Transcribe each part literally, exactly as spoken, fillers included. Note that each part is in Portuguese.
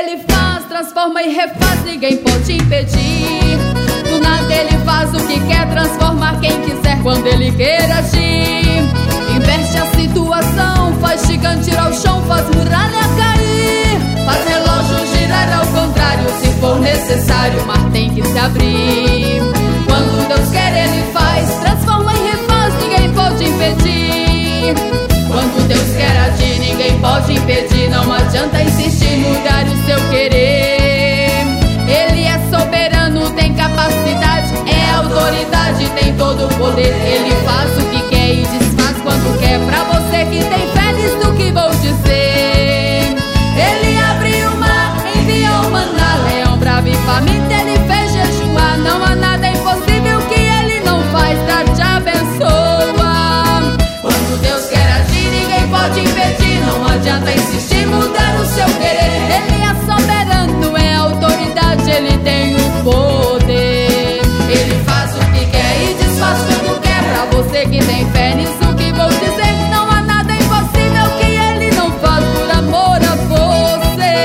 ele faz, transforma e refaz, ninguém pode impedir. Do nada ele faz o que quer, transformar quem quiser quando ele quer agir. Inverte a situação, faz gigante ir ao chão, faz muralha cair, faz relógio girar ao contrário. Se for necessário, o mar tem que se abrir. Quando Deus quer ele faz, transforma e refaz, ninguém pode impedir. Quando Deus quer agir, ninguém pode impedir. Não adianta insistir, mudar o seu querer. Ele é soberano, tem capacidade, é autoridade, tem todo o poder. Ele faz o que quer e desfaz quando quer. Pra você que tem fé nisso que vou dizer. Ele abriu o mar, enviou o maná, leão bravo e faminto ele fez jejuar. Não há nada impossível que ele não faz, pra te abençoar. Quando Deus quer agir, ninguém pode impedir. Não adianta insistir, mudar o seu querer. Ele é soberano, é autoridade, ele tem o poder. Ele faz o que quer e desfaz quando quer. Pra você que tem fé nisso que vou dizer, não há nada impossível que ele não faz por amor a você.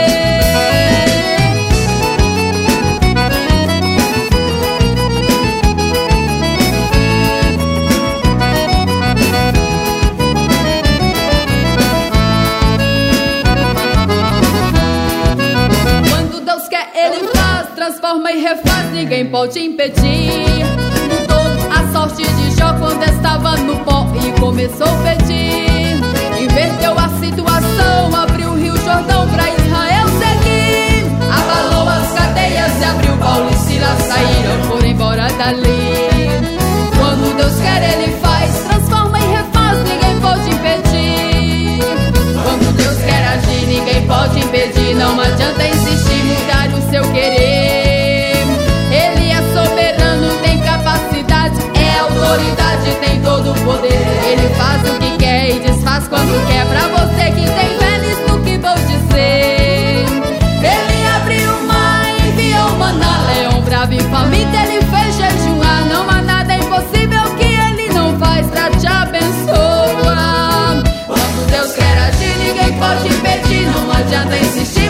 Quando Deus quer ele faz, transforma e refaz, ninguém pode impedir. Mudou a sorte de Jó quando estava no pó e começou a pedir. Inverteu a situação, abriu o rio Jordão pra Israel seguir. Abalou as cadeias e abriu Paulo e Silas, saíram, foram embora dali. Quando Deus quer ele faz, transforma e refaz, ninguém pode impedir. Quando Deus quer agir, ninguém pode impedir. Não adianta insistir, mudar o seu querer. Ele é soberano, tem capacidade, é autoridade, tem todo o poder. Ele faz o que quer e desfaz quando quer. Pra você que tem fé nisso que vou dizer. Ele abriu o mar, enviou o maná, leão bravo e faminto ele fez jejuar. Não há nada impossível que ele não faz, pra te abençoar. Quando Deus quer agir, ninguém pode impedir. Não adianta insistir,